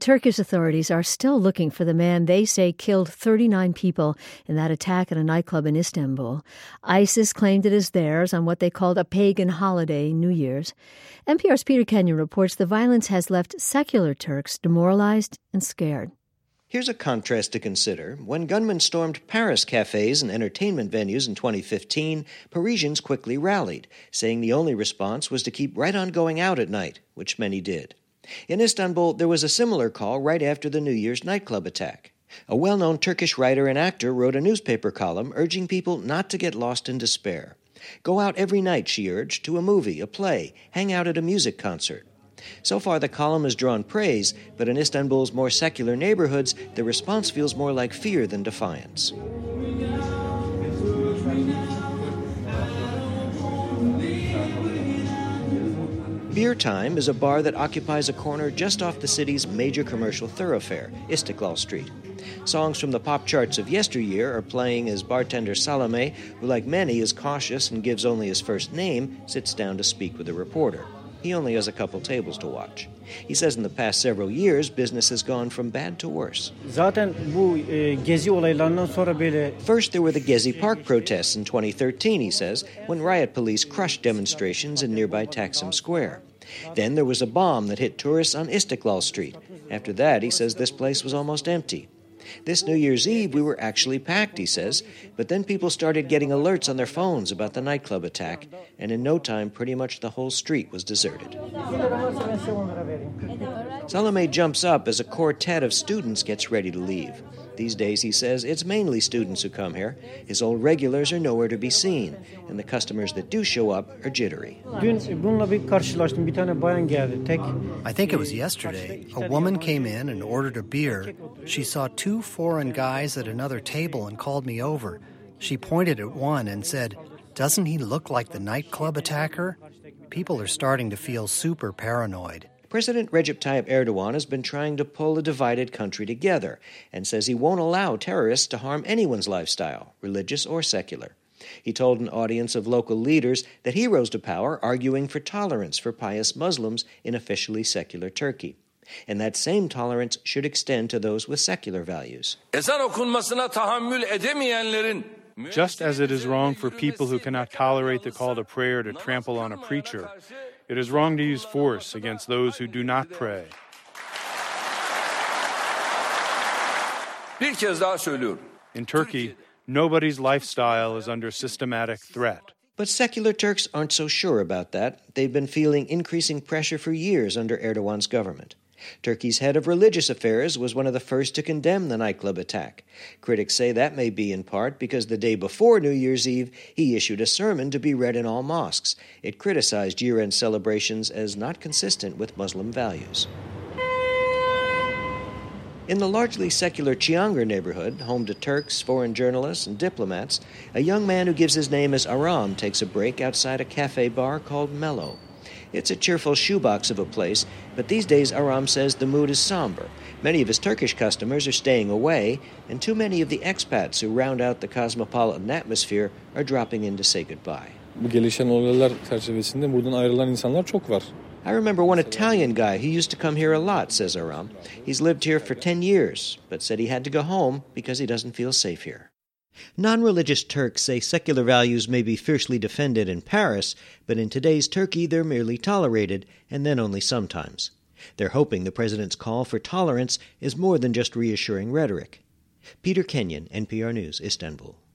Turkish authorities are still looking for the man they say killed 39 people in that attack at a nightclub in Istanbul. ISIS claimed it as theirs on what they called a pagan holiday, New Year's. NPR's Peter Kenyon reports the violence has left secular Turks demoralized and scared. Here's a contrast to consider. When gunmen stormed Paris cafes and entertainment venues in 2015, Parisians quickly rallied, saying the only response was to keep right on going out at night, which many did. In Istanbul, there was a similar call right after the New Year's nightclub attack. A well-known Turkish writer and actor wrote a newspaper column urging people not to get lost in despair. Go out every night, she urged, to a movie, a play, hang out at a music concert. So far, the column has drawn praise, but in Istanbul's more secular neighborhoods, the response feels more like fear than defiance. Beer Time is a bar that occupies a corner just off the city's major commercial thoroughfare, Istiklal Street. Songs from the pop charts of yesteryear are playing as bartender Salome, who like many is cautious and gives only his first name, sits down to speak with a reporter. He only has a couple tables to watch. He says in the past several years, business has gone from bad to worse. First, there were the Gezi Park protests in 2013, he says, when riot police crushed demonstrations in nearby Taksim Square. Then there was a bomb that hit tourists on Istiklal Street. After that, he says this place was almost empty. This New Year's Eve, we were actually packed, he says, but then people started getting alerts on their phones about the nightclub attack, and in no time, pretty much the whole street was deserted. Salome jumps up as a quartet of students gets ready to leave. These days, he says, it's mainly students who come here. His old regulars are nowhere to be seen, and the customers that do show up are jittery. I think it was yesterday. A woman came in and ordered a beer. She saw two foreign guys at another table and called me over. She pointed at one and said, "Doesn't he look like the nightclub attacker?" People are starting to feel super paranoid. President Recep Tayyip Erdogan has been trying to pull a divided country together and says he won't allow terrorists to harm anyone's lifestyle, religious or secular. He told an audience of local leaders that he rose to power arguing for tolerance for pious Muslims in officially secular Turkey. And that same tolerance should extend to those with secular values. Just as it is wrong for people who cannot tolerate the call to prayer to trample on a preacher, it is wrong to use force against those who do not pray. In Turkey, nobody's lifestyle is under systematic threat. But secular Turks aren't so sure about that. They've been feeling increasing pressure for years under Erdogan's government. Turkey's head of religious affairs was one of the first to condemn the nightclub attack. Critics say that may be in part because the day before New Year's Eve, he issued a sermon to be read in all mosques. It criticized year-end celebrations as not consistent with Muslim values. In the largely secular Çiangır neighborhood, home to Turks, foreign journalists, and diplomats, a young man who gives his name as Aram takes a break outside a cafe bar called Mellow. It's a cheerful shoebox of a place, but these days Aram says the mood is somber. Many of his Turkish customers are staying away, and too many of the expats who round out the cosmopolitan atmosphere are dropping in to say goodbye. I remember one Italian guy who used to come here a lot, says Aram. He's lived here for 10 years, but said he had to go home because he doesn't feel safe here. Non-religious Turks say secular values may be fiercely defended in Paris, but in today's Turkey they're merely tolerated, and then only sometimes. They're hoping the president's call for tolerance is more than just reassuring rhetoric. Peter Kenyon, NPR News, Istanbul.